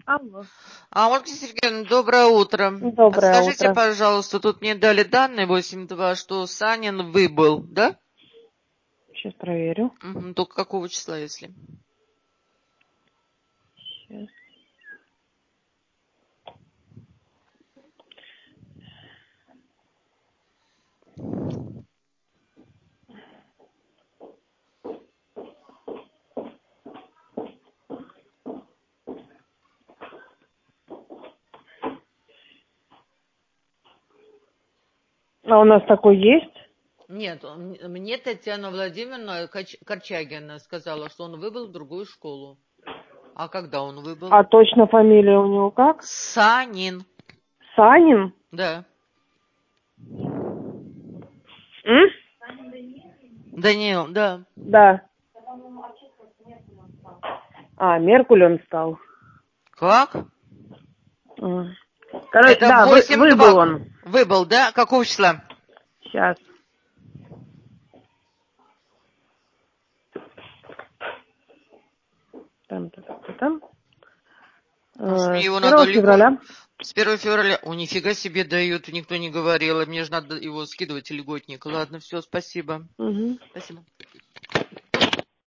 Алло. Ольга Сергеевна, доброе утро. Доброе Подскажите, утро. пожалуйста, тут мне дали данные 8.2, что Санин выбыл, да? Сейчас проверю. Только какого числа, если? Сейчас. А у нас такой есть? Нет, мне Татьяна Владимировна Корчагина сказала, что он выбыл в другую школу. А когда он выбыл? А точно фамилия у него как? Санин. Санин? Да. М? Даниил, да. Да. А, Меркуль он стал. Как? Короче, Это да, выбыл 8.2. он. Выбыл, да? Какого числа? Сейчас. Там. Может, мне С его 1 надо легко... февраля. С 1 февраля. О, нифига себе дают, никто не говорил. Мне же надо его скидывать, льготник. Ладно, все, спасибо. Угу. Спасибо.